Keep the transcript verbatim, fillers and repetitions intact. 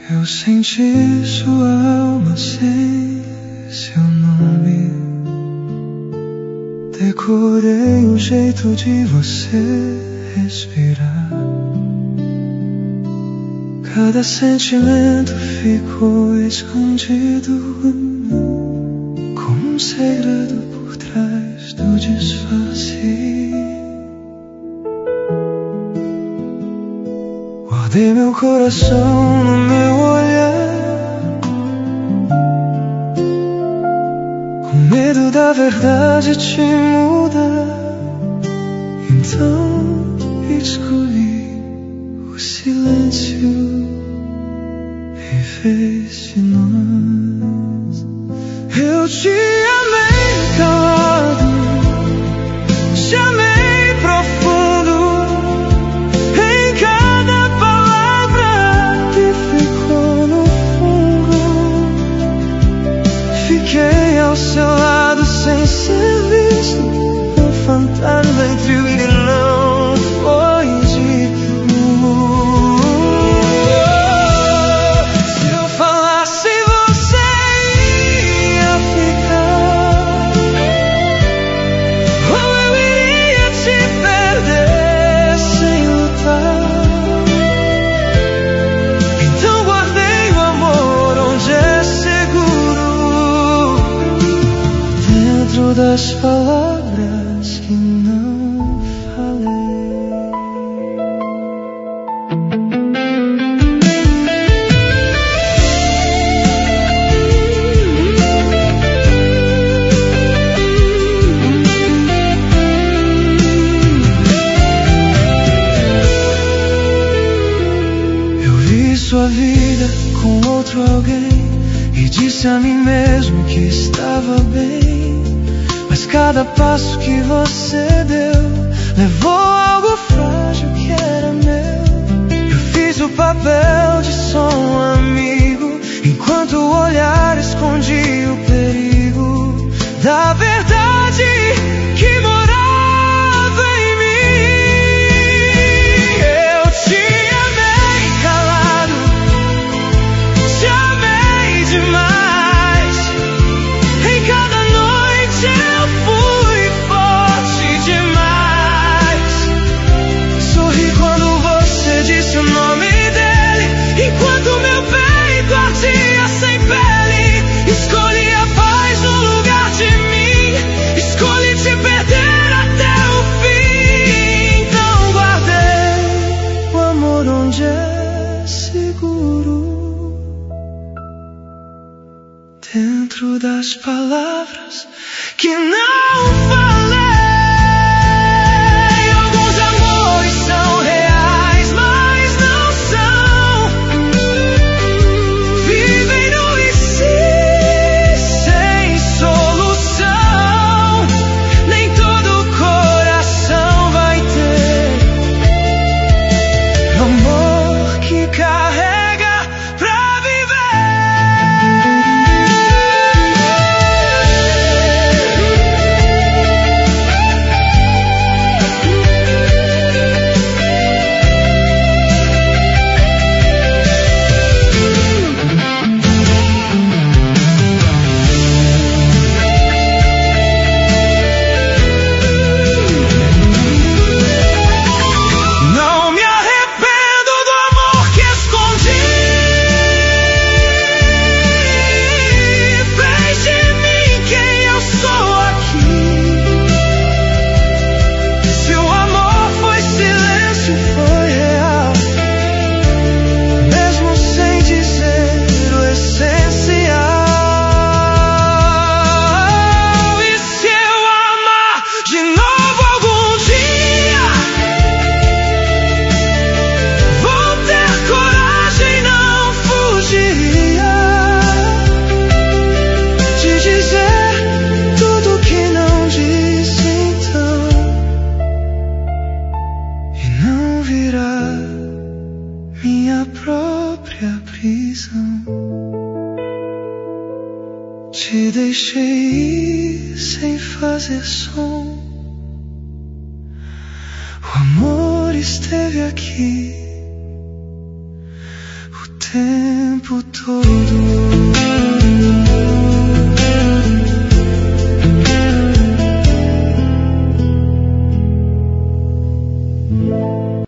Eu senti sua alma sem seu nome. Decorei o jeito de você respirar. Cada sentimento ficou escondido como um segredo por trás do disfarce. Guardei meu coração no meu olhar, com medo da verdade te mudar. Então escolhi o silêncio em vez de nós. Eu te amei calado, te amei profundo. Em cada palavra que ficou no fundo, fiquei ao seu lado sem ser visto. Um fantasma entre o ir e não foi dito. Se eu falasse, você ia ficar, ou eu iria te perder sem lutar. Então guardei o amor onde é seguro, dentro das palavras que não falei. Eu vi sua vida com outro alguém e disse a mim mesmo que estava bem. Mas cada passo que você deu levou algo frágil que era meu. Eu fiz o papel de só um amigo, enquanto o olhar escondia o perigo da verdade que morava em mim. Eu te amei calado, te amei demais. Em cada noite eu fui forte demais. Sorri quando você disse o nome dele, enquanto meu peito ardia sem pele. Escolhi a paz no lugar de mim, escolhi te perder até o fim. Então guardei o amor onde é seguro, dentro das palavras que não falei. Alguns amores são reais, mas não são. Vivem no e se, sem solução. Nem todo coração vai ter amor que carrega pra Não me arrependo do amor que escondi. Fez de mim quem eu sou aqui. Se o amor foi silêncio, foi real, mesmo sem dizer o essencial. E se eu amar de novo algum dia, vou ter coragem, não fugiria de dizer tudo que não disse então, e não virar minha própria prisão. Te deixei ir sem fazer som. O amor esteve aqui o tempo tempo todo.